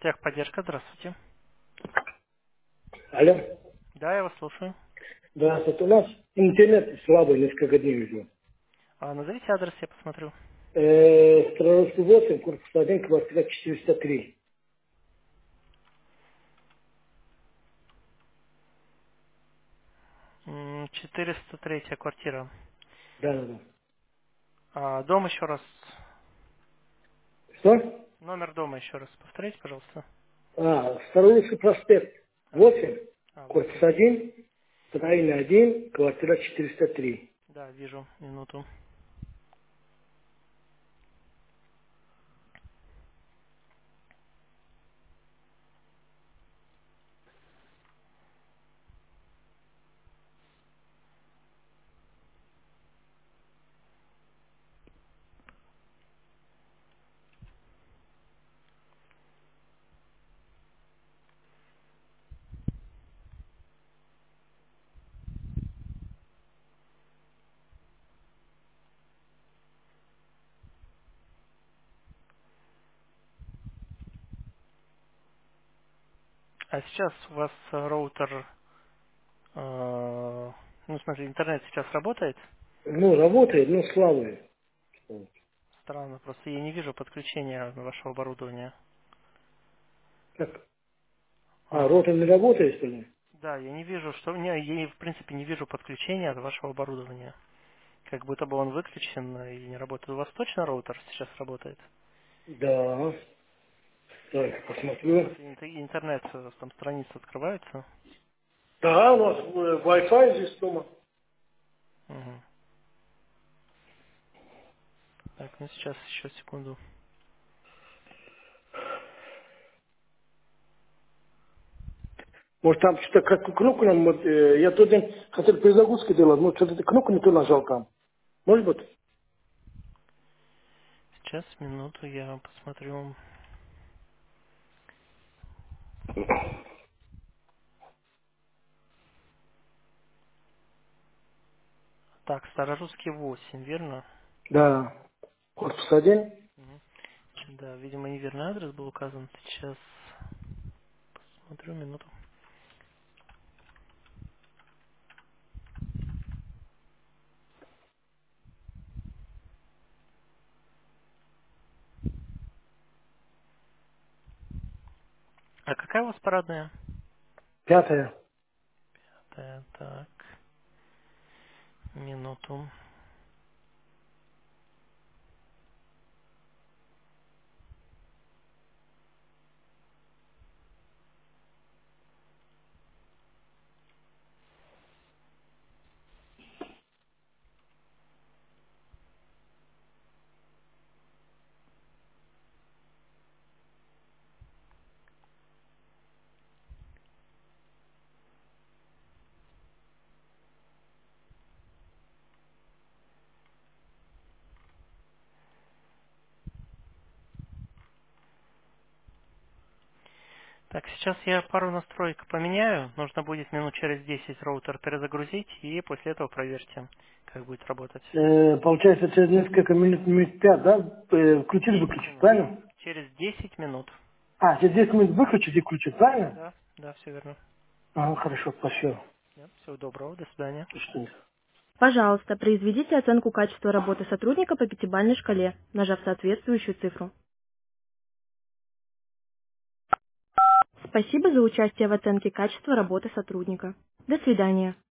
Техподдержка, здравствуйте. Алло. Да, я вас слушаю. Здравствуйте. У нас интернет слабый несколько дней уже. Назовите адрес, я посмотрю. Старорусский 8, корпус 1, квартира 403. 403 квартира. Да, да, да. Дом еще раз. Что? Номер дома еще раз повторите, пожалуйста. Старорусский проспект А, 8, корпус 8. 1, строение 1, квартира 403. Да, вижу, минуту. А сейчас у вас роутер, ну, в смысле, интернет сейчас работает? Ну, работает, но слабый. Странно, просто я не вижу подключения вашего оборудования. Как? А, Роутер не работает, что ли? да, я не вижу, что... Не, я, в принципе, не вижу подключения от вашего оборудования. Как будто бы он выключен и не работает. У вас точно роутер сейчас работает? Да. Так, Ну, в посмотрю. смысле, интернет, там страницы открываются. Да, у нас Wi-Fi здесь дома. Мгм. Так, ну сейчас еще секунду. Может, там что-то как кнопку нам, вот, я тот день хотел перезагрузку делать, но что-то кнопку не то нажал там. Может быть? Сейчас, минуту, я посмотрю. Так, Старорусский 8, верно? Да. Корпус 1. Мгм. Да, видимо, неверный адрес был указан. Сейчас смотрю, минуту. А какая у вас парадная? 5. Так, минуту. Так, сейчас я пару настроек поменяю. Нужно будет минут через 10 роутер перезагрузить, и после этого проверьте, как будет работать. Получается, через несколько минут 5, да? Включить, 10 выключить, минут. правильно? Через 10 минут. Через 10 минут выключить и включить, правильно? Да, да, все верно. Ага, хорошо, спасибо. Да, всего доброго, до свидания. Что Пожалуйста, произведите оценку качества работы сотрудника по пятибалльной шкале, нажав соответствующую цифру. Спасибо за участие в оценке качества работы сотрудника. До свидания.